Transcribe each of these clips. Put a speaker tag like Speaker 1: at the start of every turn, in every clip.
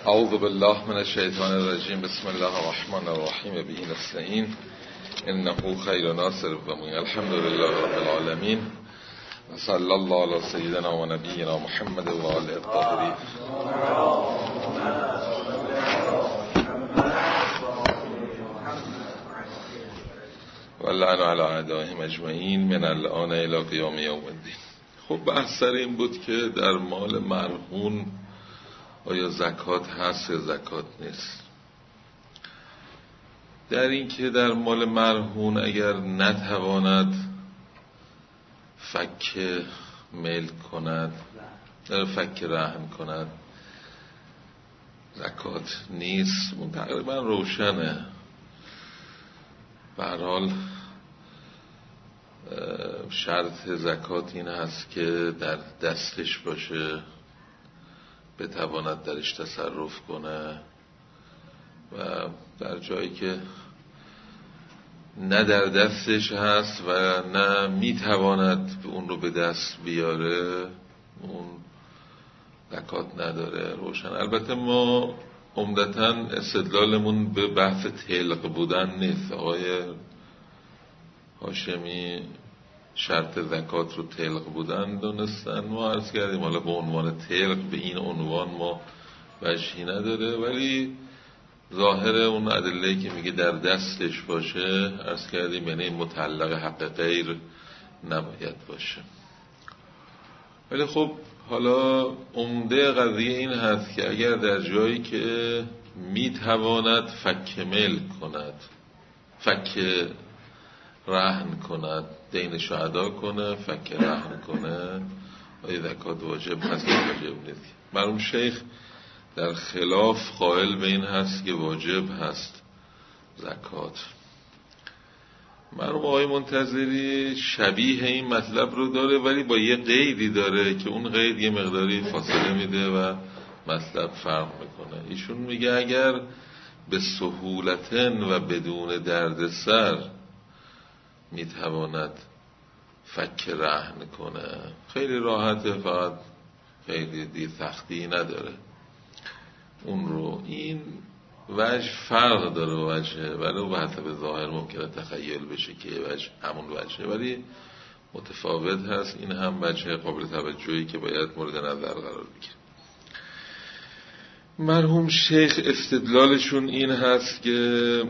Speaker 1: اعوذ بالله من الشیطان الرجیم. بسم الله الرحمن الرحیم. به نستعین انه خیر ناصر و معین. الحمد لله رب العالمین و صلی الله علی سیدنا و نبینا محمد و آله الطاهرین. و لعن علی اعدائهم اجمعین من الان الی قیام یوم الدین. خب بحث سر این بود که در مال مرهون آیا زکات هست یا زکات نیست. در این که در مال مرهون اگر نتواند فک میل کند، فک رهن کند، زکات نیست. اون تقریبا روشنه. به هر حال شرط زکات این هست که در دستش باشه، بتواند درش تصرف کنه، و در جایی که نه در دستش هست و نه میتواند اون رو به دست بیاره، اون زکات نداره. روشن. البته ما عمدتاً استدلالمون به بحث طلق بودن نیست. آقای هاشمی شرط زکات رو طلق بودن دونستن. ما عرض کردیم حالا به عنوان طلق به این عنوان ما وجهی نداره، ولی ظاهر اون ادله‌ای که میگه در دستش باشه، عرض کردیم یعنی متعلق حق غیر نباید باشه. ولی خب حالا عمده قضیه این هست که اگر در جایی که میتواند فک میل کند، فک رهن کند، دینش رو ادا کنه، فک رهن کنه، آیا زکات واجب هست یا واجب نیست. مرحوم شیخ در خلاف قائل به این هست که واجب هست زکات. مرحوم آقای منتظری شبیه این مطلب رو داره، ولی با یه قیدی داره که اون قید یه مقداری فاصله میده و مطلب فرق میکنه. ایشون میگه اگر به سهولتن و بدون دردسر میتواند فک رهن کنه، خیلی راحته، فقط خیلی سختی نداره اون رو. این وجه فرق داره وجه، ولی به حسب ظاهر ممکنه تخیل بشه که وجه همون وجه، ولی متفاوت هست. این هم وجه قابل توجهی که باید مورد نظر قرار بگیره. مرحوم شیخ استدلالشون این هست که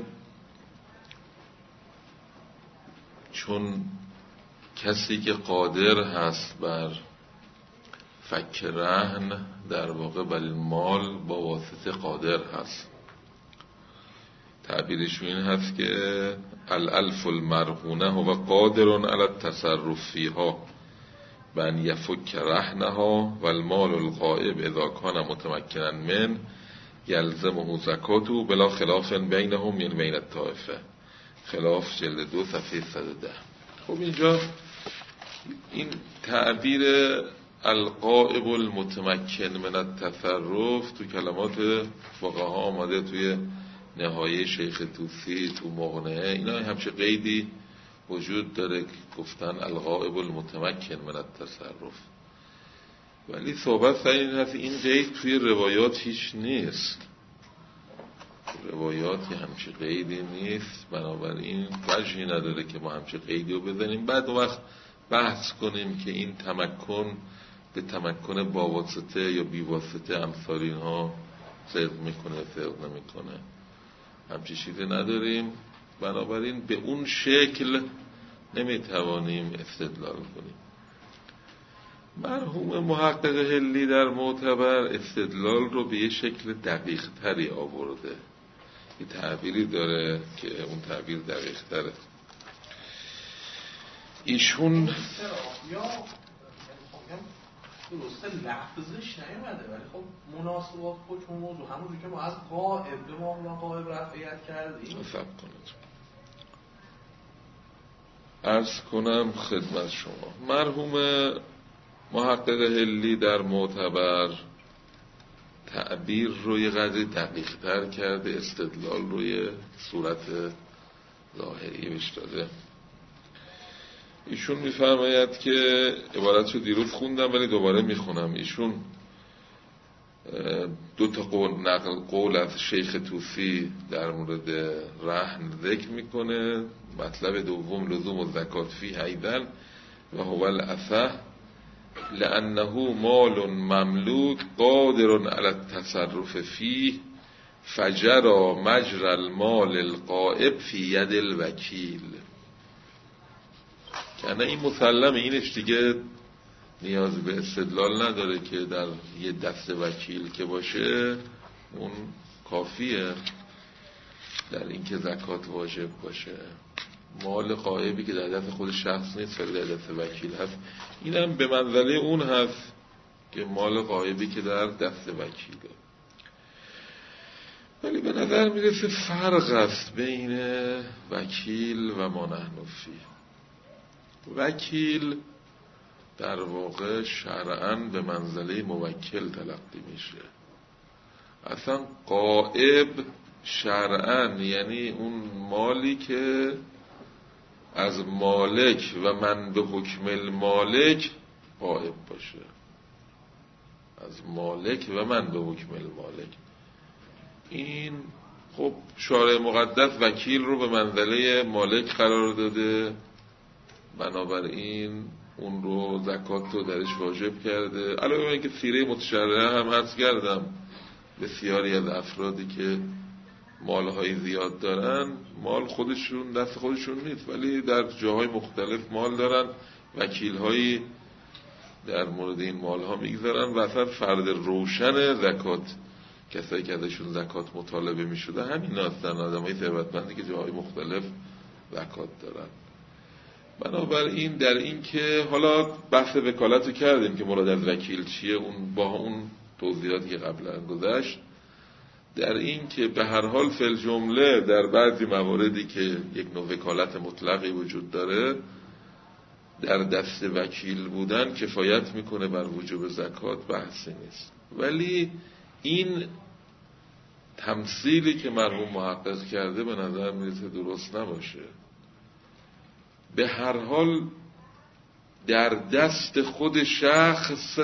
Speaker 1: چون کسی که قادر هست بر فک رهن، در واقع بر این مال با واسطه قادر هست. تعبیرشون این هست که الالف المرهونه هو قادر علی التصرف فیها بان یفک رهنها و المال الغائب اذا کان متمکنا من یلزمه زکاته بلا خلاف بینهم، یعنی بین الطائفه. خلاف جلد 2 صفحه 110. خب اینجا این تعبیر الغائب المتمکن من التصرف تو کلمات فقها آمده، توی نهایه شیخ توسی، تو مغنیه، اینا همچه قیدی وجود داره که گفتن الغائب المتمکن من التصرف. ولی صحبت سر این هست این قید توی روایات هیچ نیست. روایاتی همچه قیدی نیست، بنابراین وجهی نداره که ما همچه قیدی رو بزنیم بعد وقت بحث کنیم که این تمکن به تمکن با واسطه یا بی واسطه امثال اینها صدق میکنه صدق نمیکنه. همچه چیزی نداریم، بنابراین به اون شکل نمیتوانیم استدلال کنیم. مرحوم محقق هلی در معتبر استدلال رو به یه شکل دقیق تری آورده. یه تعبیری داره که اون تعبیر دقیق تره. ایشون
Speaker 2: درسته لفظش نیومده، ولی خب مناسبات حکم موضوع همونجور که ما از غائب به ما غائب رفعیت کردیم.
Speaker 1: صبر کنید عرض کنم خدمت شما. مرحوم محقق هلی در معتبر تعبیر رو یه قدری دقیق تر کرده، استدلال رو یه صورت ظاهری بهش داده. ایشون میفرماید که عبارت رو دیروز خوندم ولی دوباره میخونم. ایشون دو تا قول از شیخ طوسی در مورد رهن ذکر میکنه. مطلب دوم لزوم الزکات فیه ایضا و هو الاصح لانه مال مملوک قادر علی التصرف فیه فجرى مجرى المال الغائب فی ید الوکیل. کنه این مسلمه، اینش دیگه نیاز به استدلال نداره که در یه دست وکیل که باشه اون کافیه در این که زکات واجب باشه. مال غایبی که در دست خود شخص نیست ولی در دست وکیل هست، اینم به منزله اون هست که مال غایبی که در دست وکیله. ولی به نظر میرسه فرق است بین وکیل و ما نحن فیه. وکیل در واقع شرعاً به منزله موکل تلقی میشه. اصلا غائب شرعاً یعنی اون مالی که از مالک و من به حکم المالک غائب باشه. از مالک و من به حکم المالک. این خب شارع مقدس وکیل رو به منزله مالک قرار داده، بنابراین اون رو زکات رو درش واجب کرده. علاوه بر اینکه سیره متشرعه هم عرض کردم بسیاری از افرادی که مالهای زیاد دارن مال خودشون دست خودشون نیست ولی در جاهای مختلف مال دارن، وکیلهایی در مورد این مالها میگذارن و اصلا فرد روشن زکات کسایی که ازشون زکات مطالبه میشده همین هستن، آدمای ثروتمندی که جاهای مختلف زکات دارن. بنابراین در این که حالا بحث وکالت رو کردیم که مراد از وکیل چیه، اون با اون توضیحاتی که قبلا گذشت، در این که به هر حال فی الجمله در بعضی مواردی که یک نوع وکالت مطلقی وجود داره در دست وکیل بودن کفایت میکنه بر وجوب زکات، بحثی نیست. ولی این تمثیلی که مرحوم محقق کرده به نظر میرسه درست نباشه. به هر حال در دست خود شخص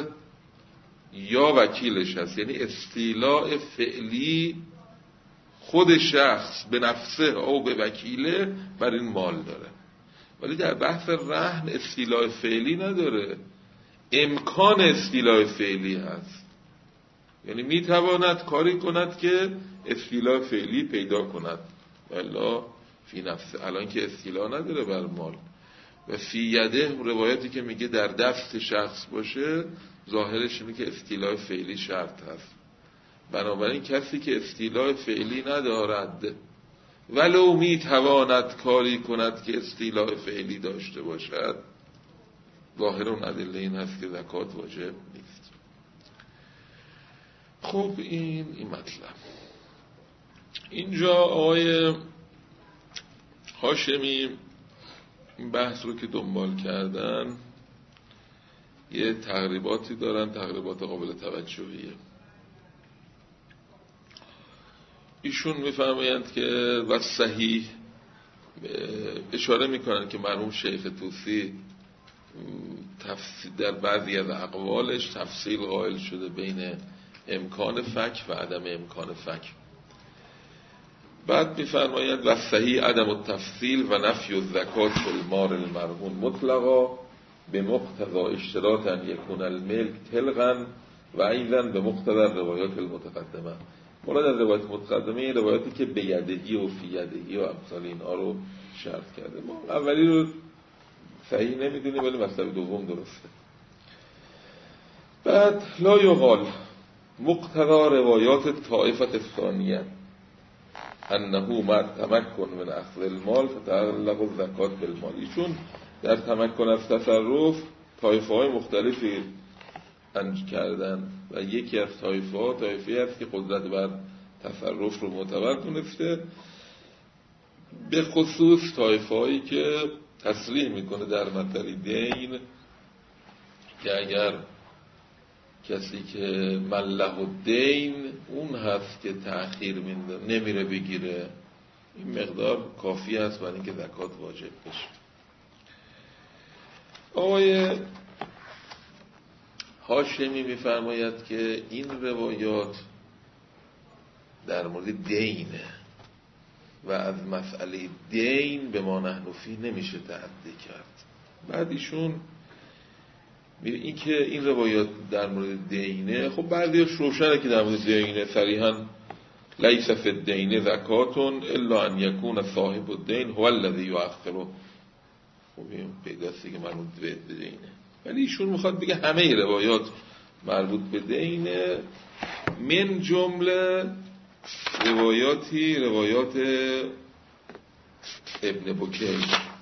Speaker 1: یا وکیلش هست، یعنی استیلاء فعلی خود شخص به نفسه او به وکیله بر این مال داره. ولی در بحث رهن استیلاء فعلی نداره، امکان استیلاء فعلی هست، یعنی میتواند کاری کند که استیلاء فعلی پیدا کند والا فی نفسه. الان که استیلاء نداره بر مال. و فی یده روایتی که میگه در دست شخص باشه ظاهرش اینه که استیلاء فعلی شرط هست. بنابراین کسی که استیلاء فعلی ندارد ولو میتواند کاری کند که استیلاء فعلی داشته باشد، ظاهر اون ادله این هست که زکات واجب نیست. خب این مطلب. اینجا آقای هاشمی این بحث رو که دنبال کردن یه تقریباتی دارن، تقریبات قابل توجهیه. ایشون میفرمایند که و صحیح اشاره میکنن که مرحوم شیخ طوسی در بعضی از اقوالش تفصیل قائل شده بین امکان فک و عدم امکان فک. بعد میفرمایند و صحیح عدم التفصیل و نفی الزکات فی المال المرهون مطلقا به مقتضا اشتراط ان یکون الملک طلقا و ایضا به مقتضا روایات المتقدمه. مراد از روایات متقدمه این روایاتی که به یدهی و فی یدهی و امثال اینها رو شرط کرده. ما اولی رو صحیح نمیدونیم ولی مطلب دوم درسته. بعد لا یقال مقتضا روایات طائفه الثانیه انه مع تمکن من اخذ المال فتعلق الزکات بالمال. ایشون در تمکن از تصرف طایفه های مختلفی انج کردن و یکی از طایفه هست که قدرت بر تصرف رو معتبر دونسته، به خصوص طایفه هایی که تصریح میکنه در مطلب دین که اگر کسی که مله الدین اون هست که تأخیر نمیره بگیره، این مقدار کافی است برای اینکه زکات واجب بشه. آقای هاشمی میفرماید که این روایات در مورد دینه و از مسئله دین به ما نحن فیه نمیشه تعدی کرد. بعد ایشون میره این که این روایات در مورد دینه، خب بعضیش روشنه که در مورد دینه صریحاً لیس فی الدین زکات الا ان یکون صاحب الدین هو الذی یؤخره. خب این پیداستی که مربوط به دینه، ولی ایشون میخواد بگه همه روایات مربوط به دینه، من جمله روایات ابن بکیر.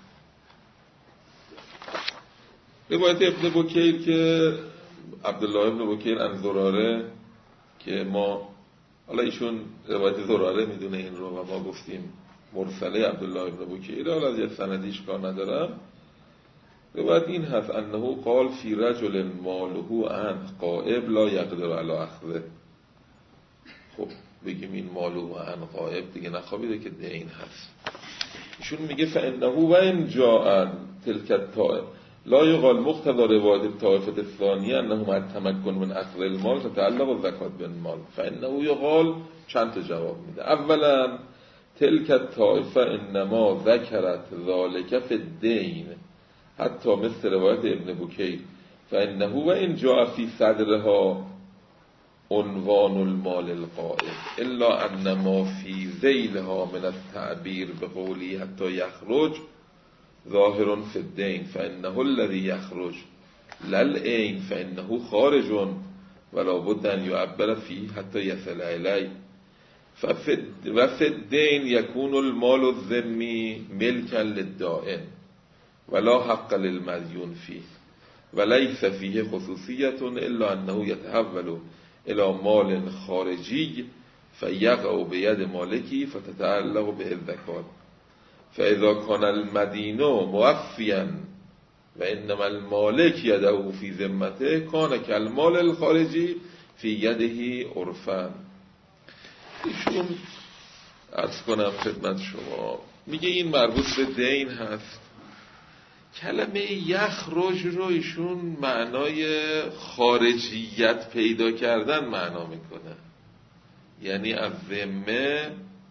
Speaker 1: روایت ابن بکیر که عبدالله ابن بکیر عن زراره، که ما حالا ایشون روایت زراره میدونه این رو و ما گفتیم مرسله عبدالله ابن بکیر، حالا از یه سندیش کار ندارم. روایت این هست انه قال فی رجل ماله عن غائب لا یقدر علی اخذه. خب بگیم این ماله عن غائب دیگه نخوابیده که دین هست. ایشون میگه فانه و ان جاء تلک الطائف لا یقال مقتضى روایت الطائفه الثانیه انه مع التمکن من اخذ المال تتعلق الزکات بالمال. فانه یقال چند تا جواب میده. اولا تلک الطائفه انما ذکرت ذلک فی الدین حتی مثل روایت ابن بکیر فانه و ان جاء فی صدرها عنوان المال الغائب الا ان ما فی ذیلها من التعبیر بقولی حتی یخرج ظاهر فی الدین فانه الذی یخرج للعین فانه خارج ولا بد ان یعبر فیه حتی یصل الیه و فی الدین یکون المال الذمی ملکا للدائن ولا حق للمدیون فیه وليس فيه خصوصیت الا انه يتحول الى مال خارجی فیقع بید مالکی فتتعلق به الزکات فاذا كان المدین موفیا و انما المالک یده فی ذمته کان کالمال الخارجی فی یده عرفا. ایشون عرض کنم خدمت شما میگه این مربوط به دین هست. کلمه یخرج رو ایشون معنای خارجیت پیدا کردن معنا میکنه، یعنی از ذمه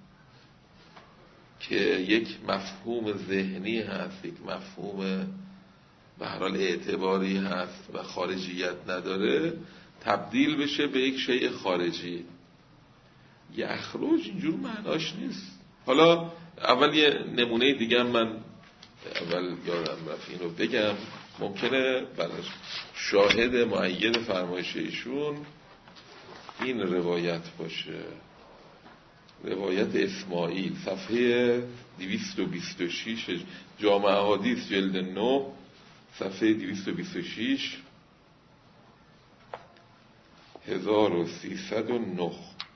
Speaker 1: که یک مفهوم ذهنی هست، یک مفهوم به هر حال اعتباری هست و خارجیت نداره، تبدیل بشه به یک شیء خارجی. یخرج اینجور معناش نیست. حالا اول یه نمونه دیگه من اول یادم رفت این رو بگم، ممکنه براش شاهد مؤید فرمایش ایشون این روایت باشه. روایت اسماعیل صفحه 226 جامع احادیث جلد 9 صفحه 226 1309.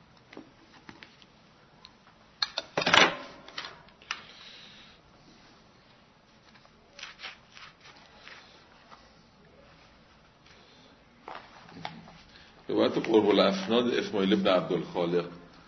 Speaker 1: روایت قرب الاسناد اسماعیل ابن عبدالخالق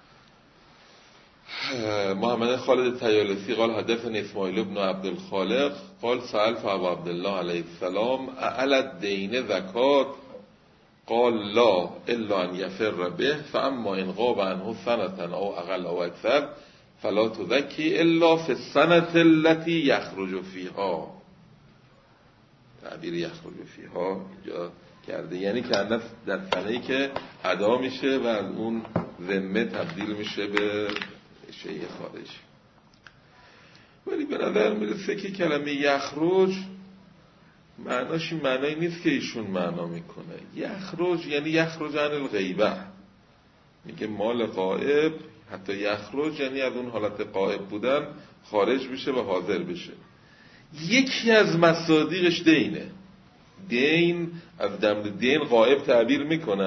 Speaker 1: محمد خالد طیالسی قال حدثنا اسماعیل ابن عبدالخالق قال سألت ابا عبدالله علیه السلام اعلی الدین زکات قال لا الا ان یفر به فاما ان غاب عنه سنة او اقل او اکثر فلا تزکی الا فی السنة التي یخرج فیها. تعبیر یخرج فیها اینجا کرده یعنی که در سنه‌ای که ادا میشه و از اون ذمه تبدیل میشه به شیء خارجی. ولی به نظر میرسه که کلمه یخرج معناش این معنایی نیست که ایشون معنا میکنه. یخرج یعنی یخرج عن الغیبه، میگه مال غائب حتی یخرج یعنی از اون حالت غائب بودن خارج بشه و حاضر بشه. یکی از مصادیقش دینه. دین از دم دین غائب تعبیر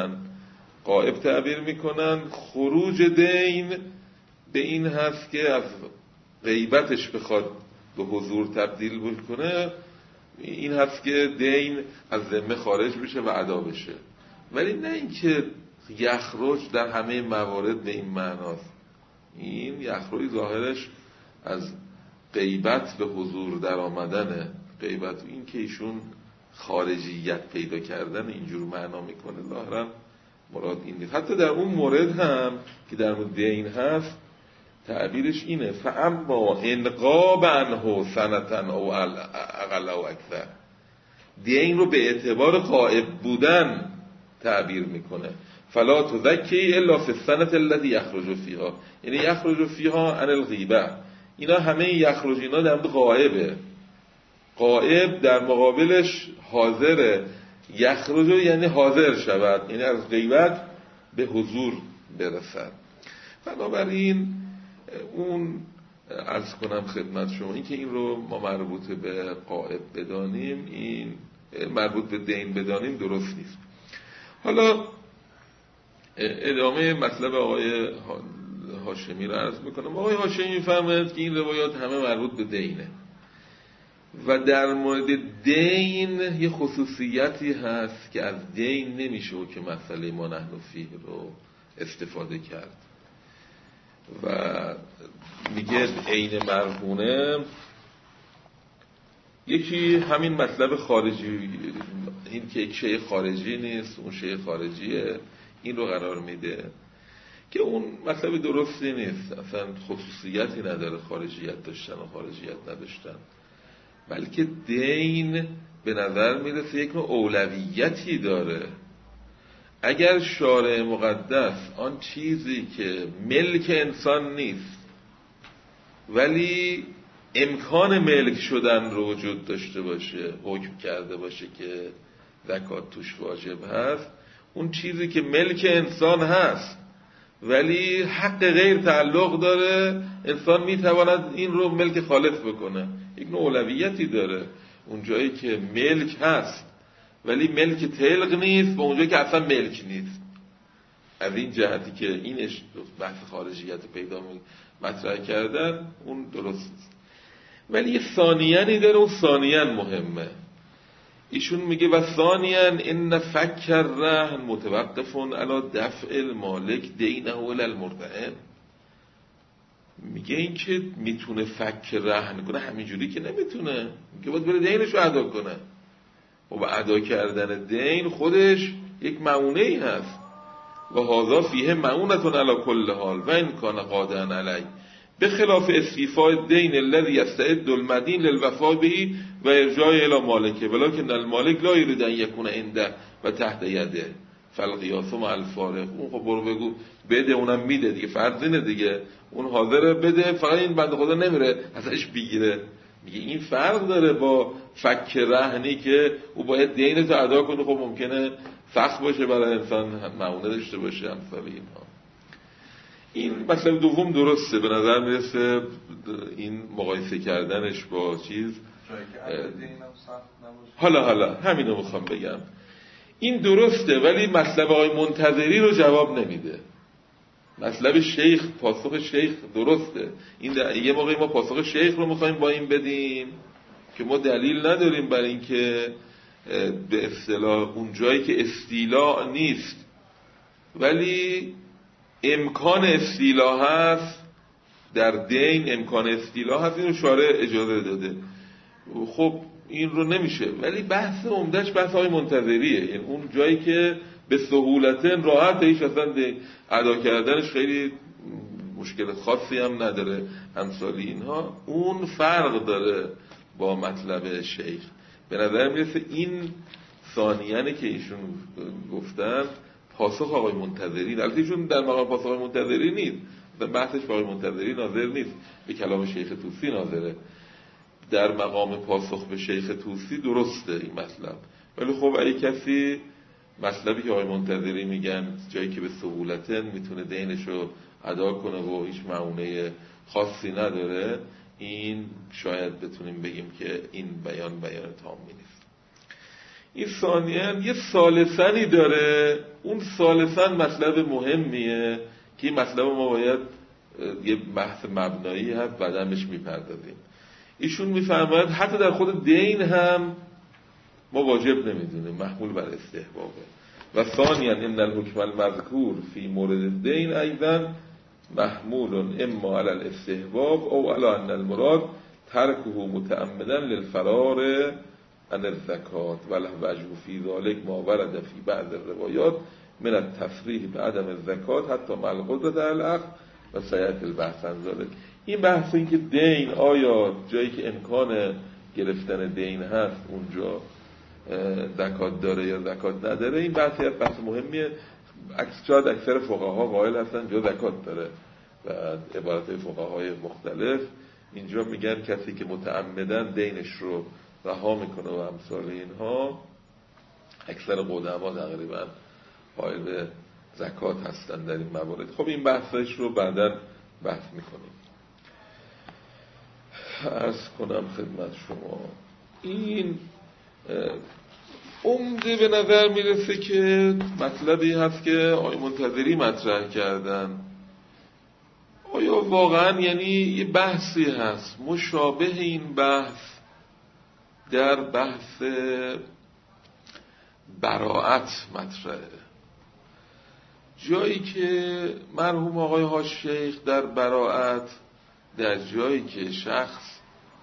Speaker 1: میکنن. خروج دین به این هست که از غیبتش بخواد به حضور تبدیل بکنه، این هست که دین از ذمه خارج بشه و ادا بشه. ولی نه اینکه یخرج در همه موارد به این معناست. این یخرج ظاهرش از غیبت به حضور در آمدنه. غیبت این که ایشون خارجیت پیدا کردن اینجور معنا میکنه، ظاهرا مراد این نیست. حتی در اون مورد هم که در مورد دین هست تعبیرش اینه فاما ان غاب عنه سنتن او اقل او اکثر. دین رو به اعتبار غائب بودن تعبیر میکنه. فلا تزکی الا فی السنة التي یخرج فیها، یعنی یخرج فیها عن الغیبه. اینا همه یخرج اینا در مورد غائبه. غائب در مقابلش حاضره. یخرج یعنی حاضر شود، یعنی از غیبت به حضور برسد. بنابراین اون عرض کنم خدمت شما این که این رو ما مربوط به غائب بدانیم، این مربوط به دین بدانیم درست نیست. حالا ادامه مطلب آقای هاشمی رو عرض میکنم. آقای هاشمی میفرماید که این روایات همه مربوط به دینه و در مورد دین یه خصوصیتی هست که از دین نمیشه که مسئله ما نحن فیه رو استفاده کرد و میگه عین مرهونه. یکی همین مطلب خارجی، این که یک شیء خارجی نیست اون شیء خارجیه، این رو قرار میده که اون مطلب درستی نیست، اصلا خصوصیتی نداره خارجیت داشتن و خارجیت نداشتن، بلکه دین به نظر میرسه یک نوع اولویتی داره. اگر شارع مقدس آن چیزی که ملک انسان نیست ولی امکان ملک شدن رو وجود داشته باشه، حکم کرده باشه که زکات توش واجب هست، اون چیزی که ملک انسان هست ولی حق غیر تعلق داره، انسان میتواند این رو ملک خالص بکنه، یک نوع اولویتی داره. اون جایی که ملک هست ولی ملک تلق نیست و اون جایی که اصلا ملک نیست. از این جهتی که این بحث خارجیت پیدا مطرح کردن اون درست نیست. ولی یه ثانیانی داره، اون ثانیان مهمه. ایشون میگه و ثانیان ان فک الرهن متوقف علی دفع المالک دینه الی المرتهن. میگه این که میتونه فک رهن کنه همینجوری که نمیتونه، میگه باید بره دینشو ادا کنه و با ادا کردن دین خودش یک معونه‌ای هست و هذا فیه معونة علی کل حال و ان کان قادرا علی به خلاف استیفاء الدین الذی یستعد المدین للوفاء به و ارجاع الی مالکه ولکن المالک لا یرید ان یکون عنده و تحت یده فالقیاس مع الفارق. اون خب برو بگو بده، اونم میده دیگه، فرض اینه دیگه، اون حاضره بده، فقط این بنده خدا نمیره ازش بگیره. میگه این فرق داره با فک رهنی که او باید دینش رو ادا کنه، خب ممکنه سخت باشه برای انسان معونه داشته باشه امثال اینها. این مطلب دوم درسته به نظر میرسه، این مقایسه کردنش با چیز حالا همینو میخوام بگم، این درسته ولی مطلب آقای منتظری رو جواب نمیده. مطلب شیخ، پاسخ شیخ درسته. این یه موقعی ما پاسخ شیخ رو میخوایم با این بدیم که ما دلیل نداریم برای اینکه به اصطلاح اون جایی که استیلاء نیست ولی امکان استیلاء هست، در دین امکان استیلاء هست، این رو شارع اجازه داده، خب این رو نمیشه. ولی بحث عمدهش بحث های منتظریه، یعنی اون جایی که به سهولتن راحت هیچ اصلا ادا کردنش خیلی مشکل خاصی هم نداره امثال اینها، اون فرق داره با مطلب شیخ. به نظر میرسه این ثانیانه که ایشون گفتن پاسخ آقای منتظری، البته ایشون در مقام پاسخ آقای منتظری نیست، بحثش با آقای منتظری ناظر نیست، به کلام شیخ طوسی ناظره. در مقام پاسخ به شیخ طوسی درسته این مطلب، ولی خب اگه کسی مطلبی که آقای منتظری میگن جایی که به سهولتن میتونه دینشو ادا کنه و هیچ معونه خاصی نداره، این شاید بتونیم بگیم که این بیان تامی نیست. این ثانیاً یه ثالثنی داره، اون ثالثن مطلب مهمیه که این مطلب ما باید یه بحث مبنایی هست بعداً بهش میپردازیم. ایشون میفرماید حتی در خود دین هم ما واجب نمیدونیم، محمول بر استحبابه. و ثانیاً ان الحکم المذکور فی مورد الدین ایضا محمول اما علی الاستحباب او علی ان المراد ترکه متعمدا للفرار عن الزکات وجه فی ذلک ما ورد فی بعض الروایات من التصریح بعدم الزکات حتی مع القدرة علی الاخذ و سیأتی البحث عن ذلک. این بحث این که دین آیا جایی که امکان گرفتن دین هست اونجا زکات داره یا زکات نداره، این بحث مهمیه. شاید اکثر فقها قائل هستن جا زکات داره و عبارت فقهای مختلف اینجا میگن کسی که متعمدن دینش رو رها میکنه و امثال اینها، اکثر قدما تقریبا قائل به زکات هستن در این موارد. خب این بحثش رو بعداً بحث میکنیم. عرض کنم خدمت شما این عمده به نظر میرسه که مطلبی هست که آقای منتظری مطرح کردن. آیا واقعا یعنی یه بحثی هست مشابه این بحث در بحث براءت مطرحه، جایی که مرحوم آقای حاج شیخ در براءت، در جایی که شخص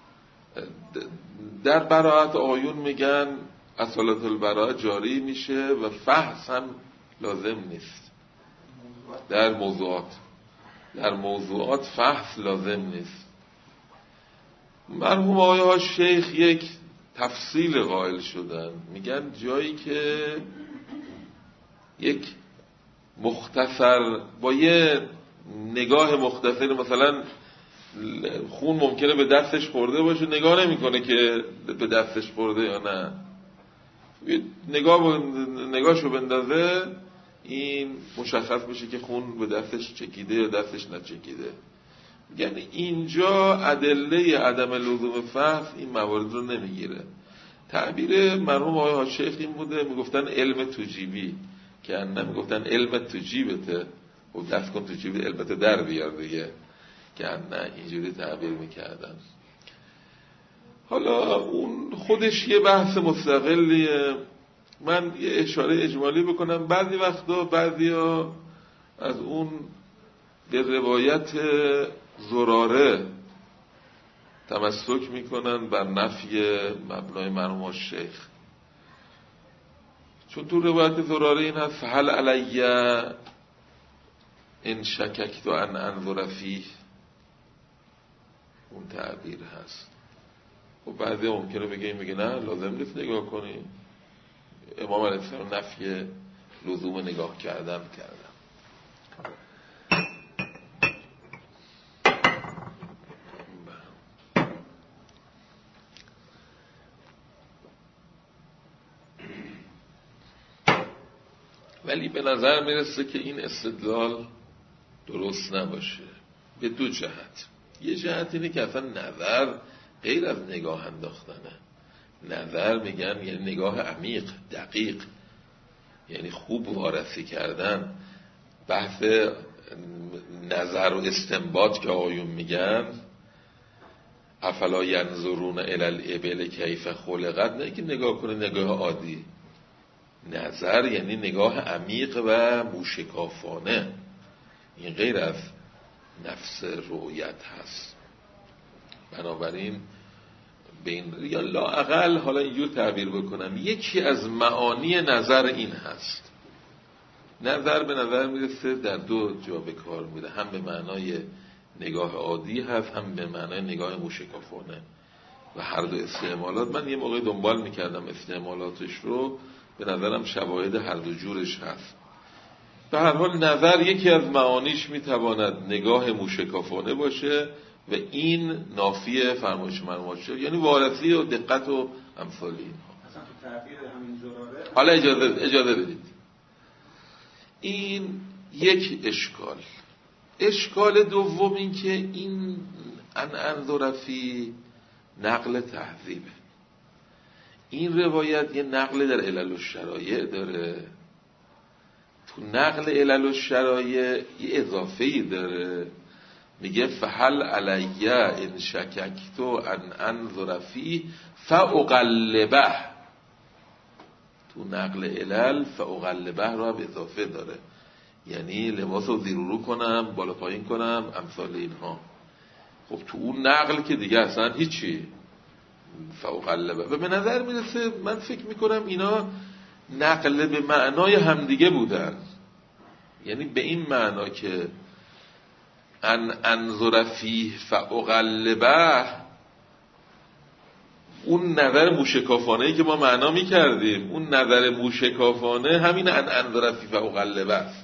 Speaker 1: در براءت آیون میگن اصالت البراءه جاری میشه و فحص هم لازم نیست. در موضوعات فحص لازم نیست. مرحوم آقای حاج شیخ یک تفصیل قائل شدن، میگن جایی که یک مختصر با یه نگاه مختصر، مثلا خون ممکنه به دستش خورده باشه، نگاه نمیکنه که به دستش خورده یا نه، نگاهشو بندازه این مشخص میشه که خون به دستش چکیده یا دستش نچکیده. یعنی اینجا ادله عدم لزوم فحص این موارد رو نمیگیره. تعبیر مرحوم آقای حاج شیخ این بوده، میگفتن علم توجیبی، که نه میگفتن علم توجیبته و دست کن توجیبی علمت در بیار دیگه، که نه اینجوری تعبیر میکردن. حالا اون خودش یه بحث مستقلیه. من یه اشاره اجمالی بکنم. بعضی وقتا بعضیا از اون به روایت زراره تمسک میکنن بر نفی مبنای مرحوم شیخ، چون تو روایت زراره این هست هل علی ان شککت ان انظر فیه، اون تعبیر هست. و بعضی ممکنه میگه نه لازم نیست نگاه کنی. امام علیه السلام نفی لزوم نگاه کردن. ولی به نظر میرسه که این استدلال درست نباشه به دو جهت. یه جهت اینه که اصلا نظر غیر از نگاه انداختنه. نظر میگن یعنی نگاه عمیق، دقیق، یعنی خوب وارسی کردن. بحث نظر و استنباط که آقایون میگن افلا ینظرون الی الابل کیف خلقت، نه که نگاه کنه نگاه عادی. نظر یعنی نگاه عمیق و موشکافانه، این غیر از نفس رؤیت هست. بنابراین بین یا لااقل حالا اینجور تعبیر بکنم، یکی از معانی نظر این هست. نظر به نظر میرسه در دو جا به کار میره، هم به معنای نگاه عادی هست، هم به معنای نگاه موشکافانه و هر دو استعمالات. من یه موقع دنبال میکردم استعمالاتش رو، به نظرم شواهد هر دو جورش هست. به هر حال نظر یکی از معانیش میتواند نگاه موشکافانه باشه و این نافی فرمایش مرحوم شد، یعنی وارسی و دقت و امثال اینها.
Speaker 2: اصلا تو تعبیر همین زراره
Speaker 1: حالا اجازه بدید. این یک اشکال. اشکال دوم این که این انظر فی نقل تهذیبه. این روایت یه نقل در علل الشرایع داره، تو نقل علل الشرایع یه اضافه‌ای داره، میگه فهل علی ان شککت ان انظر فی فاقلبه. تو نقل علل فاقلبه رو به اضافه داره، یعنی لباس رو زیر و رو کنم، بالا پایین کنم، امثال اینها. خب تو اون نقل که دیگه اصلا هیچی، فاقلبه. و به نظر میرسه، من فکر میکنم اینا نقل به معنای همدیگه بودن، یعنی به این معنا که انظر فیه فاقلبه، اون نظر موشکافانه‌ای که ما معنا میکردیم، اون نظر موشکافانه همین انظر فیه فاقلبه است،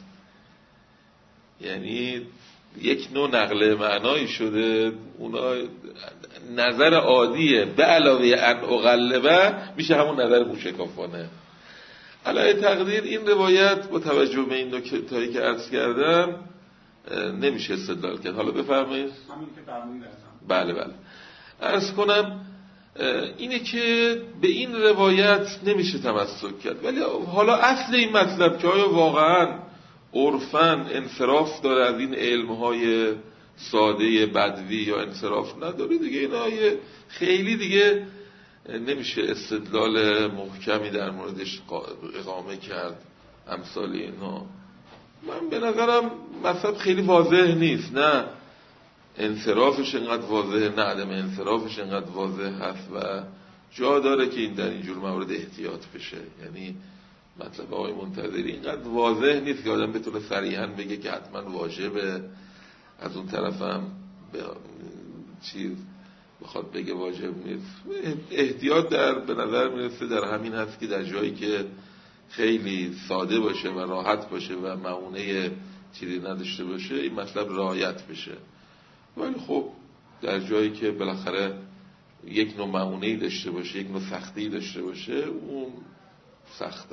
Speaker 1: یعنی یک نوع نقل معنایی شده. اونا نظر عادیه به علاوه ان اقلبه میشه همون نظر موشکافانه. علاوه تقدیر این روایت با توجه به این نکته‌ای که عرض کردم نمیشه استدلال کرد. حالا بفرمایید.
Speaker 3: همین که فرمودید.
Speaker 1: بله عرض کنم اینه که به این روایت نمیشه تمسک کرد، ولی حالا اصل این مطلب که آیا واقعاً عرفاً انصراف داره از این علمهای ساده بدوی یا انصراف نداره، دیگه اینا خیلی دیگه نمیشه استدلال محکمی در موردش اقامه کرد. امثال اینا من به نظرم مطلب خیلی واضح نیست، نه انصرافش انقدر واضحه نه عدم انصرافش انقدر واضح هست و جا داره که این در اینجور موارد احتیاط بشه. یعنی مطلب آقای منتظری اینقدر واضح نیست که آدم بتونه صریحاً بگه که حتما واجبه، از اون طرفم چیز بخواد بگه واجب نیست. احتیاط به نظر میرسه در همین هست که در جایی که خیلی ساده باشه و راحت باشه و معونه چیزی نداشته باشه این مطلب رعایت بشه، ولی خب در جایی که بالاخره یک نوع معونه‌ای داشته باشه، یک نوع سختی داشته باشه، اون سخته.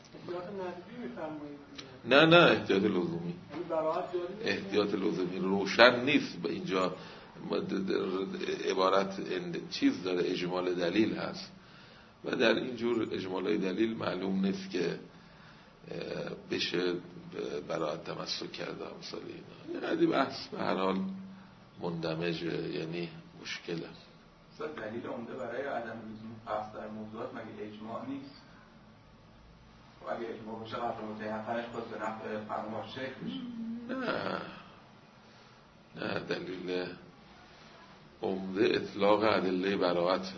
Speaker 1: نه احتیاط لزومی، احتیاط لزومی روشن نیست به اینجا. عبارت چیز داره، اجمال دلیل هست و در اینجور اجمال دلیل معلوم نیست که بشه براعت تمسک کرده امثال اینا. یعنی بحث به هر حال مندمجه، یعنی مشکله.
Speaker 3: دلیل عمده برای عدم لزوم قصد در موضوعات مگه اجماع نیست؟ و اگه اجماع باشه قطع متحقنش باز به نفع فرماش شکل میشه؟
Speaker 1: نه دلیل عمده اطلاق ادله براعته.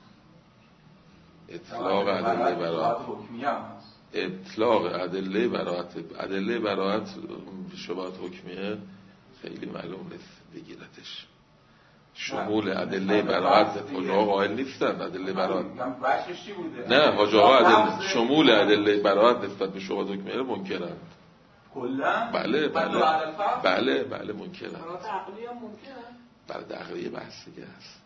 Speaker 1: اطلاق ادله براعت
Speaker 3: حکمیه هم هست.
Speaker 1: اطلاق ادله براعت شبهات حکمیه خیلی معلوم نیست بگیرتش. شمول ادله براعت حاج آقا قائل نیستن ادله براعت. نه حاج آقا شمول ادله براعت نسبت به شبهات حکمیه رو منکرند
Speaker 3: کلا.
Speaker 1: بله منکرند.
Speaker 2: برات عقلی هم ممکنه.
Speaker 1: برای عقلی بحث دیگه هست.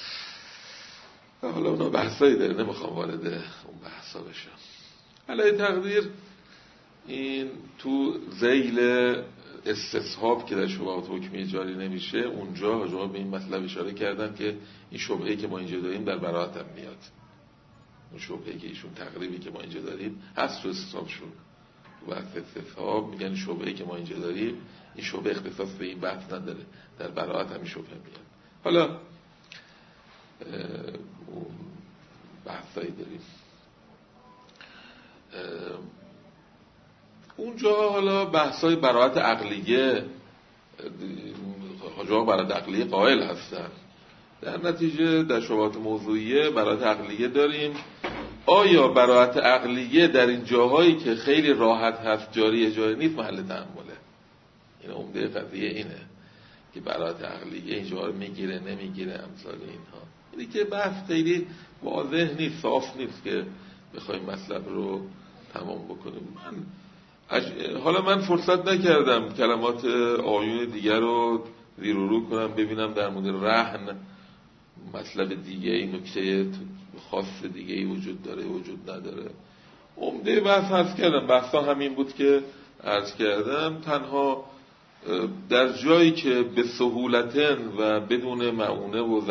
Speaker 1: حالا اونا بحثایی داره، نمیخوام وارد اون بحثا بشم. علاوه تقدیر این تو ذیل استصحاب که در شبهات حکمی جاری نمیشه، اونجا حاجا به این مطلب اشاره کردن که این شبهه‌ای که ما اینجا داریم در براعت هم میاد. اون شبهه‌ای که ایشون تقریبی که ما اینجا داریم هست تو استصحابشون. و استصحاب میگن شبهه‌ای که ما اینجا داریم این شبهه اختصاص به این بحث نداره، در براعت هم این شبهه میاد. حالا بحثایی داریم اونجا. حالا بحثای براعت عقلیه، حاجا براعت عقلیه قائل هستن. در نتیجه در شبهات موضوعیه براعت عقلیه داریم. آیا براعت عقلیه در این جاهایی که خیلی راحت هست جاری نیست محل تأمله؟ این عمده قضیه اینه که براعت عقلیه اینجا رو میگیره نمیگیره امثال اینها. اینی که بحث خیلی واضح نیست، صاف نیست که بخوایم مطلب رو تمام بکنیم. حالا من فرصت نکردم کلمات آیون دیگر رو زیر و رو کنم ببینم در مورد رهن مطلب دیگه این نکته خاص دیگه ای وجود داره وجود نداره. عمده بحث عرض کردم، بحثا همین بود که عرض کردم. تنها در جایی که به سهولتن و بدون معونه و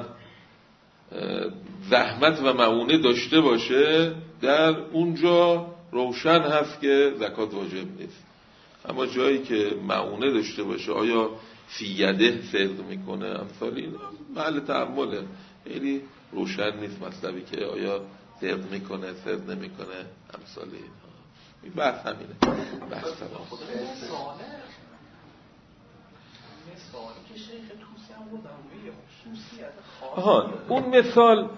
Speaker 1: زحمت و معونه داشته باشه در اونجا روشن هست که زکات واجب نیست. اما جایی که معونه داشته باشه، آیا فی یده صدق میکنه امثال اینا، محل تأمله. خیلی روشن نیست مطلبی که آیا صدق میکنه صدق نمیکنه امثال اینها. این بحث همینه، بحث تمام.
Speaker 2: مثالی که شیخ توسی هم بودن روی خصوصیت خاصی
Speaker 1: آها اون مثال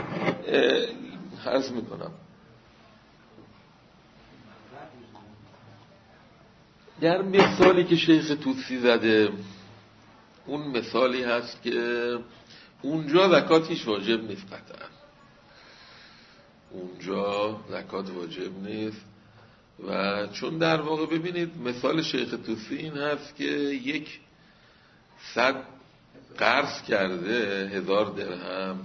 Speaker 1: عرض میکنم در مثالی که شیخ توسی زده، اون مثالی هست که اونجا زکات هیچ واجب نیست، قطعا اونجا زکات واجب نیست. و چون در واقع ببینید مثال شیخ توسی این هست که 100 قرض کرده 1000 درهم،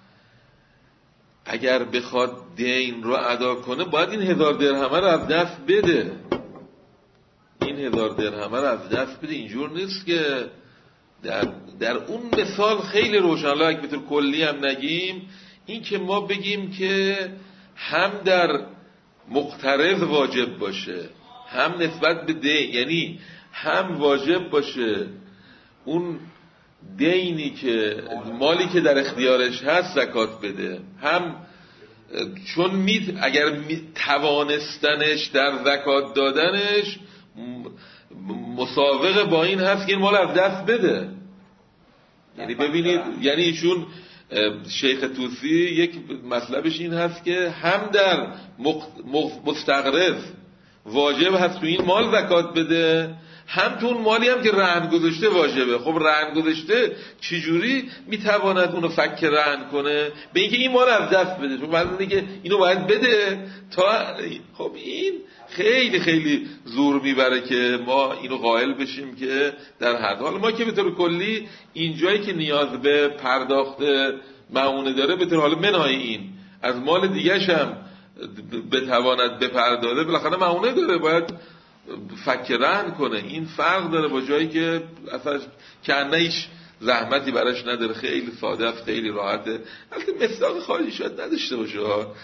Speaker 1: اگر بخواد دین رو ادا کنه باید این 1000 درهم رو از دست بده، این 1000 درهم رو از دست بده. اینجور نیست که در اون مثال خیلی روشن، حالا اگه به طور کلی هم نگیم، این که ما بگیم که هم در مقترض واجب باشه، هم نسبت به دین، یعنی هم واجب باشه اون دینی که مالی که در اختیارش هست زکات بده، هم چون اگر توانستنش در زکات دادنش مساوقه با این هست که این مال از دست بده. یعنی ببینید، یعنی ایشون شیخ توسی یک مطلبش این هست که هم در مستقرض واجب هست تو این مال زکات بده، هم تو اون مالی هم که رهن گذاشته واجبه. خب رهن گذاشته چجوری میتواند اونو فک رهن کنه؟ به اینکه این مال از دست بده، چون بعد اینه که اینو باید بده تا. خب این خیلی خیلی زور میبره که ما اینو قائل بشیم که در حد. حالا ما که به طور کلی اینجایی که نیاز به پرداخت معونه داره، به طور حالا منهای این از مال دیگه‌ش هم بتواند بپردازه، بالاخره معونه داره، باید فک رهن کنه. این فرق داره با جایی که اصلا کنه هیچ زحمتی براش نداره، خیلی ساده است، خیلی راحته. البته مصداق خارجی شاید نداشته باشه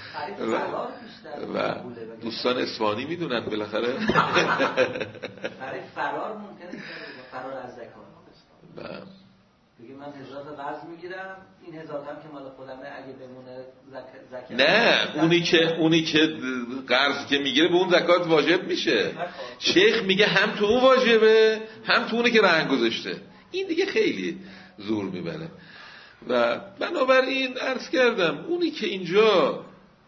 Speaker 1: و دوستان اصفهانی میدونن بالاخره.
Speaker 4: برای فرار ممکنه فرار از زکات. بگی من 1000 تا قرض میگیرم، این 1000 تا که مال خودمه، اگه بمونه زکات
Speaker 1: نه، اونی که قرض که میگیره به اون زکات واجب میشه. شیخ میگه هم تو اون واجبه، هم تو اونی که رهن گذاشته. این دیگه خیلی زور میبره. و بنابراین عرض کردم اونی که اینجا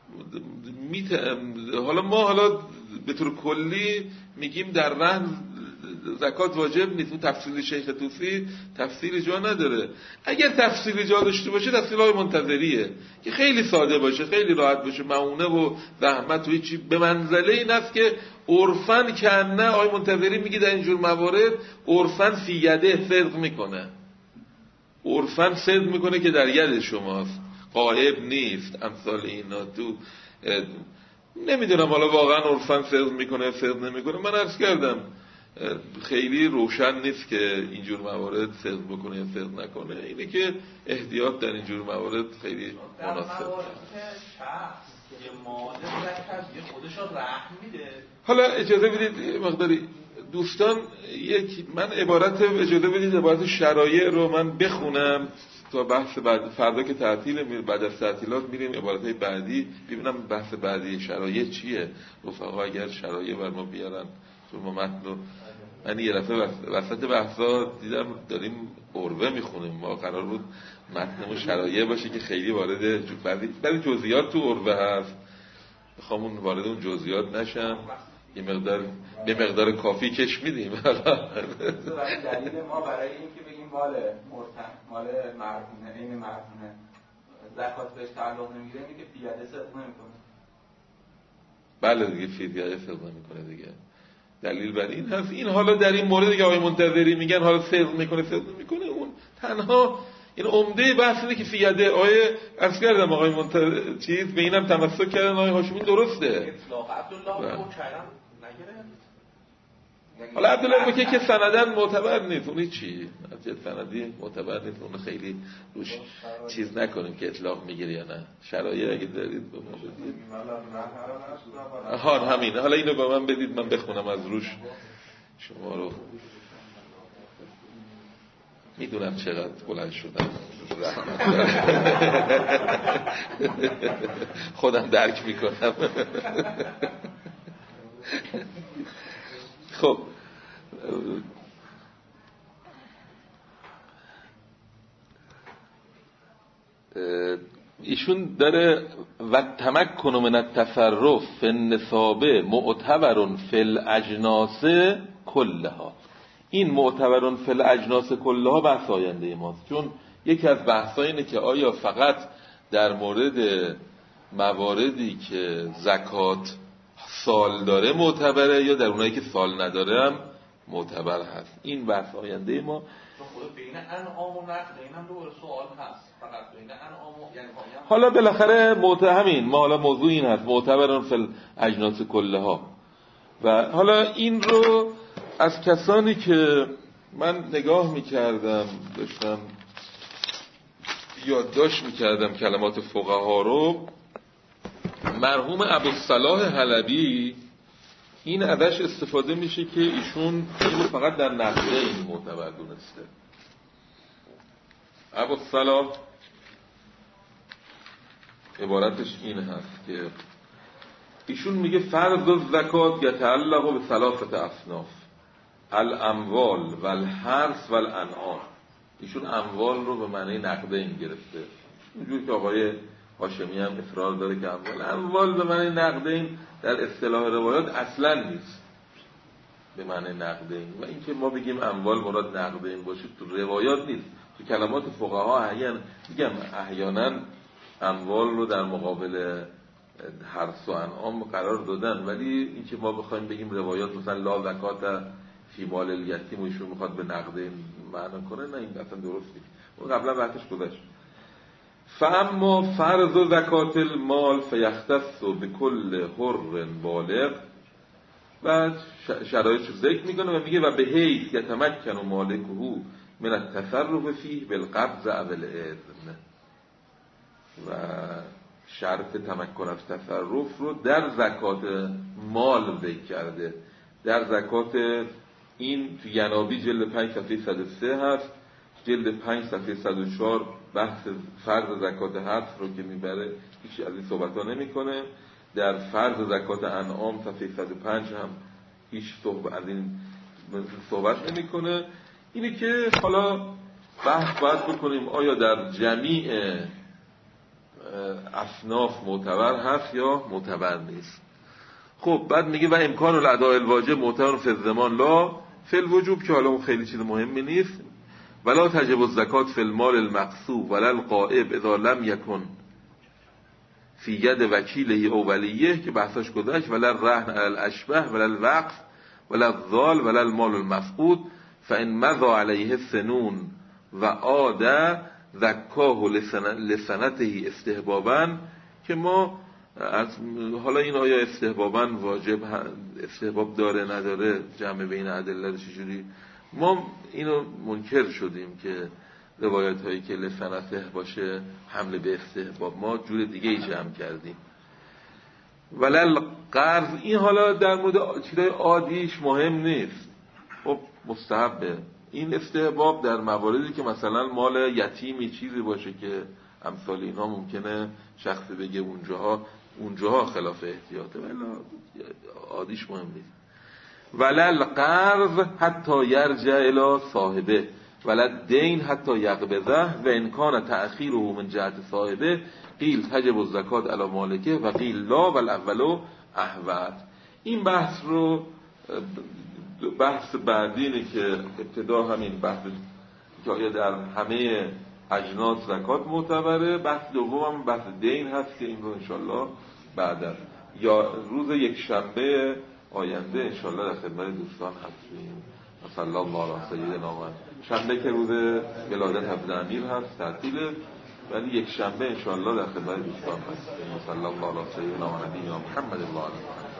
Speaker 1: حالا ما به طور کلی میگیم در رهن زکات واجب نیست. اون تفصیل شیخ توسی تفصیل جا نداره. اگر تفصیل جا داشته باشه تفصیل های منتظریه که خیلی ساده باشه، خیلی راحت باشه، معونه و زحمت و هیچی. به منزله این است که عرفاً کنه آقای منتظری میگه در اینجور موارد عرفاً فی یده صدق میکنه، عرفاً صدق میکنه که در ید شماست، غائب نیست. امثال اینا تو نمیدونم حالا واقعاً عرفاً صدق میکنه صدق نمیکنه. من عرض کردم خیلی روشن نیست که اینجور موارد صدق بکنه یا صدق نکنه. اینه که احتیاط در اینجور موارد خیلی مناسب.
Speaker 2: یه مال زکات یه خودش رو رهن میده.
Speaker 1: حالا اجازه بدید مقداری دوستان، من اجازه بدید عبارت شرایع رو من بخونم تا بحث بعد. فردا که تعطیل، بعد از تعطیلات میریم عبارتهای بعدی، ببینم بحث بعدی شرایع چیه. رفقا اگر شرایع بر ما بیارن تو متن. من یه دفعه وسط بحثا دیدم داریم عروه میخونیم، ما قرار بود متنمون شرایع باشه که خیلی وارد بعضی جزئیات تو عروه هست، میخوام وارد اون جزئیات نشم، یه مقدار کافی کش میدیم.
Speaker 3: دلیل ما برای این که بگیم مال مرهونه، این مرهونه زکات بهش تعلق نمیگیره، اینه که فیاده صدق نمیکنه.
Speaker 1: بله دیگه فیاده صدق نمیکنه دیگه. دلیل بر این هست. این حالا در این مورد که آقای منتظری میگن حالا صدق میکنه اون تنها این عمده بحث اینه که فیاده. عرض کردم آقای منتظری به اینم تمسک کردن آقای هاشمی درسته.
Speaker 2: اطلاق عبدالله رو کردن نگرفت.
Speaker 1: حالا عبدالله بکی که سندن معتبر نیست، اونی چی؟ سندی معتبر نیست، اون خیلی روش چیز نکنیم که اطلاق میگیره یا نه. شرایع اگه دارید به ما بدید. همین. حالا اینو به من بدید من بخونم از روش. شما رو میدونم چقدر بلند شدم، خودم درک میکنم. خب ایشون داره و تمکن من التصرف فی النصاب معتبر فی الاجناس کلها. این معتبر فی الاجناس کلها بحث آینده ماست، چون یکی از بحث‌ها اینه که آیا فقط در مورد مواردی که زکات سال داره معتبره یا در اونایی که سال نداره هم معتبر هست. این بحث آینده ما.
Speaker 2: بین انعام و نقدین هم دوباره سوال هست، فقط بین انعام و یعنی
Speaker 1: حالا بالاخره همین ما حالا موضوع این هست معتبرن فی الاجناس کلها. و حالا این رو از کسانی که من نگاه میکردم داشتم یادداشت میکردم کلمات فقها رو، مرحوم ابوالصلاح حلبی این ازش استفاده میشه که ایشون اینو فقط در نقده این معتبر دونسته. ابوالصلاح عبارتش این هست که ایشون میگه فرض الزکات یتعلق به ثلاثه اصناف، الاموال و الحرث و الانعام. ایشون اموال رو به معنی نقده این گرفته، اونجوری که آقای هاشمی هم اصرار داره که اموال به معنی نقده این در اصطلاح روایات اصلا نیست به معنی نقده این، و اینکه ما بگیم اموال مراد نقده این باشه تو روایات نیست. تو کلمات فقها احیانا اموال رو در مقابل حرث و انعام قرار دادن، ولی اینکه ما بخوایم بگیم روایات مثلا لا زکات فی مال الیتیم و ایشون میخواد به نقده معنا کنه، نه این اصلا درست نیست. اون قبلا وقتش گذشت. فاما فرض زکات المال فیختص بكل حر بالغ، بعد شرایطش رو ذکر میکنه و میگه و به حیث یتمکن مالکه من التصرف فیه بالقبض او الاذن، و شرط تمکن از تصرف رو در زکات مال ذکر کرده. در زکات این تو ینابی جلد 5 صفحه 103 هست، جلد 5 صفحه 104 بحث فرض زکات حرث رو که میبره هیچ از این صحبت ها نمی کنه. در فرض زکات انعام صفحه 105 هم هیچ از این صحبت نمی کنه. اینه که حالا بحث باید بکنیم آیا در جمیع اصناف معتبر هست یا معتبر نیست. خب بعد میگه و امکان الاداء الواجب معتبر فی الزمان لا فی الوجوب، که حالا اون خیلی چیز مهمی نیست. ولا تجب الزکات فی المال المقصوب ولا الغائب اذا لم یکن فی ید وکیله او ولیه، که بحثش گذشت. ولا الرهن علی الاشبه ولا الوقف ولا الضال ولا المال المفقود فان مضى علیه السنون و عاد زکاه لسنته استحبابا، که ما حالا این آیا استحبابا واجب استحباب داره نداره، جمع بین ادله چجوری، ما اینو منکر شدیم که روایت هایی که لسنته باشه حمله به استحباب، ما جور دیگه ای جمع کردیم. ولل قرض، این حالا در مورد چیزای عادیش مهم نیست، خب مستحبه. این استحباب در مواردی که مثلا مال یتیمی چیزی باشه که امثال اینها ممکنه شخصی بگه اونجاها خلاف احتیاطه، ولی عادیش مهم نیست. ولل قرض حتی یرجع الی صاحبه ولل دین حتی یقبضه و امکان تأخیره من جهت صاحبه قیل تجب الزکات علی مالکه و قیل لا والاول احوط. این بحث رو بحث بعدی اینه که ابتدا همین بحث که آیا در همه اجناس زکات معتبره، بحث دوم هم بحث دین هست که این رو انشالله بعد یا روز یک شنبه آینده انشالله در خدمت دوستان هستیم. صلی الله علی سیدنا محمد. شنبه که روز ولادت حضرت امیر هست تعطیله، ولی یک شنبه انشالله در خدمت دوستان هستیم. صلی الله علی سیدنا محمد.